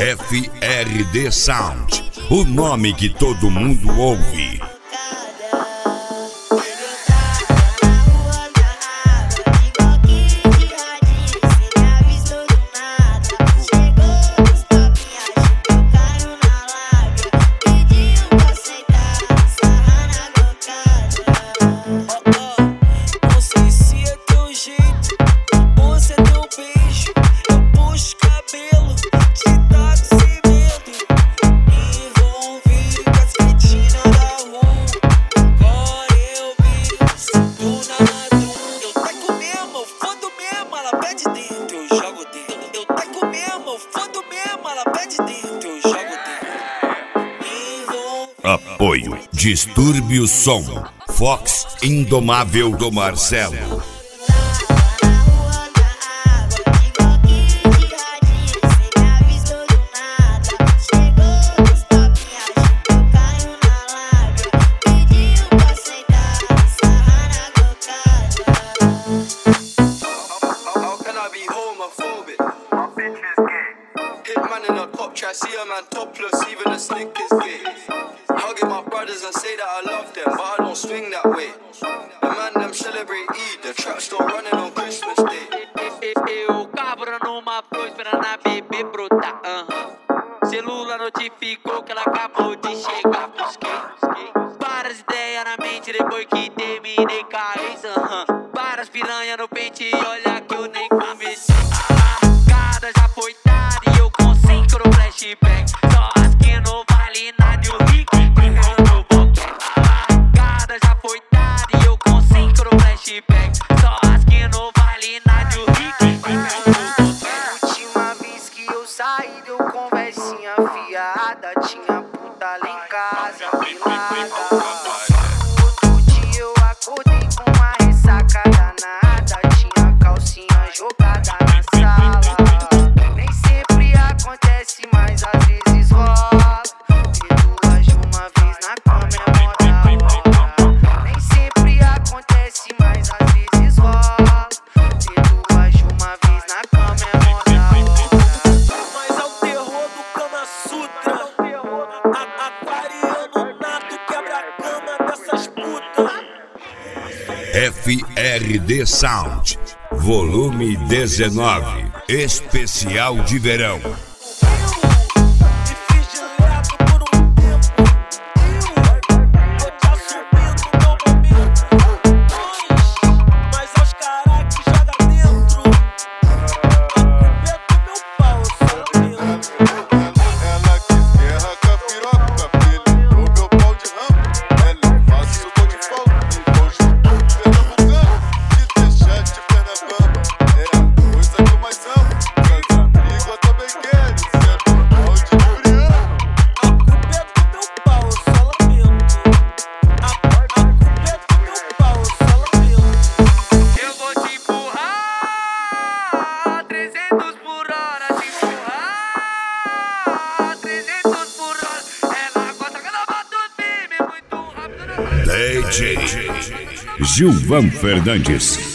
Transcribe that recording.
FRD Sound, o nome que todo mundo ouve. Apoio Distúrbio Som, Fox Indomável do Marcelo. See a man topless, even a slick is gay. Hugging my brothers and say that I love them, but I don't swing that way. The man them celebrate Eid, the trap still running on Christmas Day. Eu cabra numa próspera na bebê bruta. Celula notificou que ela acabou de chegar. Busquei várias ideias na mente depois que terminei com a ex. Várias piranha no pente e olha que eu nem comecei. Cada já foi tarde e eu com 5 no flashback. Só as que não vale nada e o rico no boquete. Cada já foi tarde e eu com 5 no flashback. Só as que não vale nada e o rico no boquete. Última vez que eu saí deu conversinha fiada. Tinha puta lá em casa, pilada. Outro dia eu acordei com uma ressaca danada. Tinha calcinha jogada na sala. Nem sempre acontece, mas às vezes rola. Ter duas de uma vez na cama é mó da hora. Nem sempre acontece, mas às vezes rola. Ter duas de uma vez na cama é mó da hora. Mas é o terror do Kama Sutra. Aquariano nato quebra a cama dessas putas. FRD Sound, volume 19, especial de verão. DJ Gilvan Fernandes.